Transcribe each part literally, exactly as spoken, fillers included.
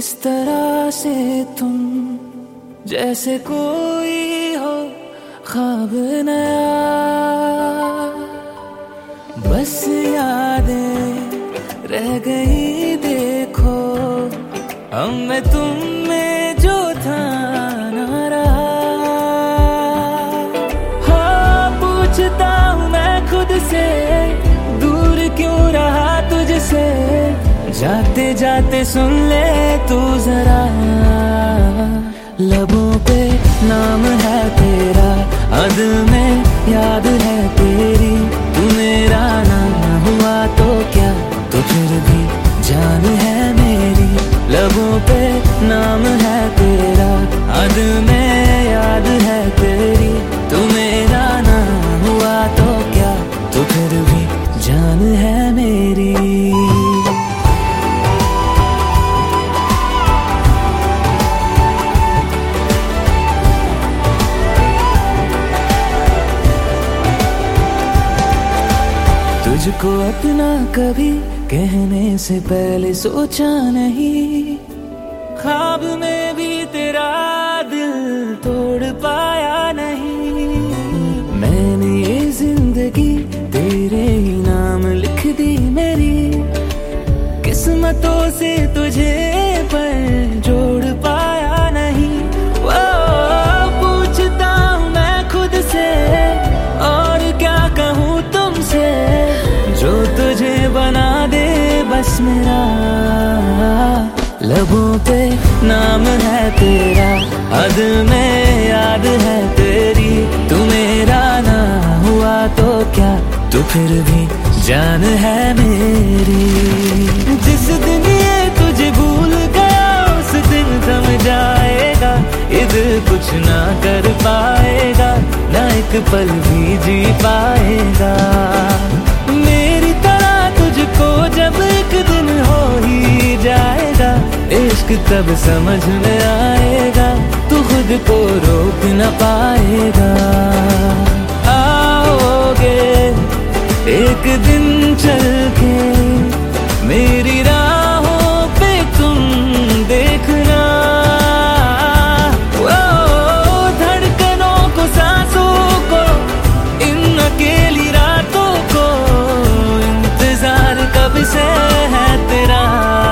इस तरह से तुम जैसे कोई हो ख्वाब नया, बस यादें रह गई देखो, हम में तुम में जो था ना रहा। हाँ पूछता हूँ मैं खुद से, दूर क्यों रहा तुझसे, जाते जाते सुन ले तू जरा। लबों पे नाम है तेरा, हद में याद है तेरी, तू मेरा नाम हुआ तो क्या, तो फिर भी जान है मेरी। लबों पे नाम है तेरा, हद में याद है तेरी, तू मेरा नाम हुआ तो क्या, तो फिर भी जान है मेरी। तुझको अपना कभी कहने से पहले सोचा नहीं, ख्वाब में भी तेरा दिल तोड़ पाया नहीं। मैंने ये जिंदगी तेरे ही नाम लिख दी मेरी, किस्मतों से तुझे पर जोड़ पाया नहीं। वो पूछता हूँ मैं खुद से, और क्या कहूँ तुमसे, जो तुझे बना दे बस मेरा। लबों पे नाम है तेरा, हद में याद है तेरी, तू मेरा ना हुआ तो क्या, तो फिर भी जान है मेरी। जिस दिन ये तुझे भूल गया, उस दिन थम जाएगा, ये दिल कुछ ना कर पाएगा, ना एक पल भी जी पाएगा। मेरी तरह तुझको जब एक दिन हो ही जाएगा, इश्क तब समझ में आएगा, तू खुद को रोक न पाएगा। आओगे एक दिन चल के मेरी राहों पे तुम देखना, ओ धड़कनों को सांसों को इन अकेली रातों को, इंतजार कब से है तेरा।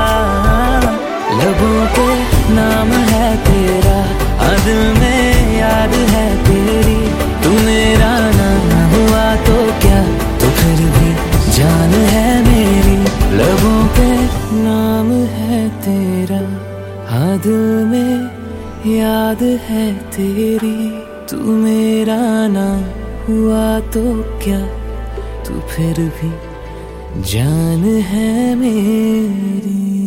लबों पे नाम है तेरा, हद में याद है तेरी, तू मेरा नाम हुआ तो क्या, तो फिर भी जान है मेरी। लबों पे नाम है तेरा, हद में याद है तेरी, तू मेरा नाम हुआ तो क्या, तो फिर भी जान है मेरी।